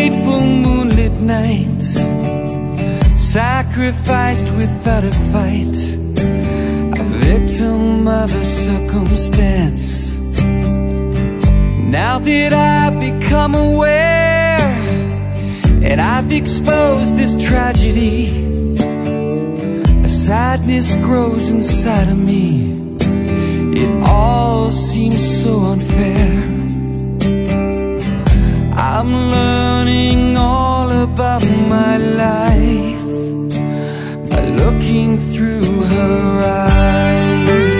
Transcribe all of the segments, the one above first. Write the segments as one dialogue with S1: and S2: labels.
S1: fateful moonlit night, sacrificed without a fight, a victim of a circumstance. Now that I've become aware and I've exposed this tragedy, a sadness grows inside of me. It all seems so unfair. I'm learning all about my life by looking through her eyes.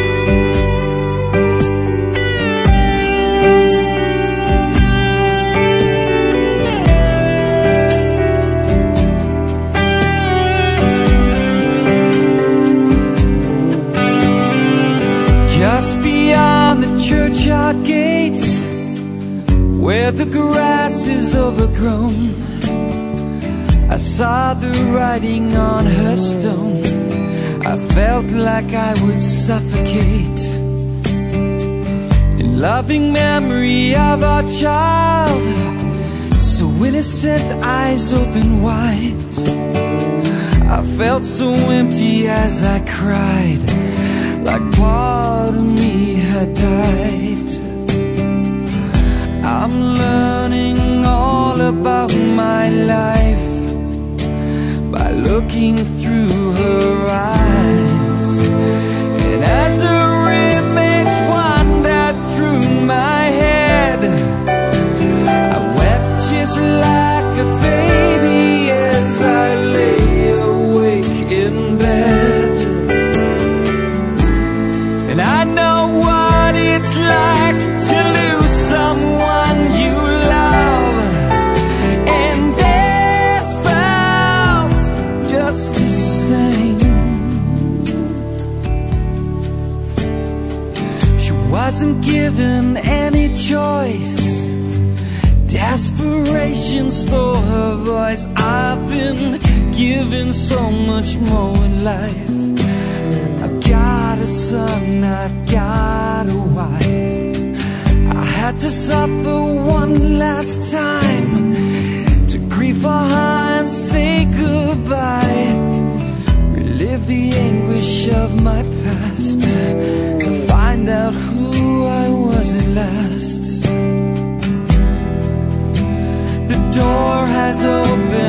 S1: Just beyond the churchyard gates, where the grass is overgrown, I saw the writing on her stone. I felt like I would suffocate in loving memory of our child, so innocent, eyes open wide. I felt so empty as I cried, like part of me had died. I'm learning all about my life by looking through her eyes. And as her image wandered through my head, I wept just like a baby as I lay awake in bed. And I know what it's like to lose someone you love, and this felt just the same. She wasn't given any choice, desperation stole her voice. I've been given so much more in life. I've got a son, I've got a wife. I had to suffer one last time to grieve for her and say goodbye, relive the anguish of my past, to find out who I was at last. The door has opened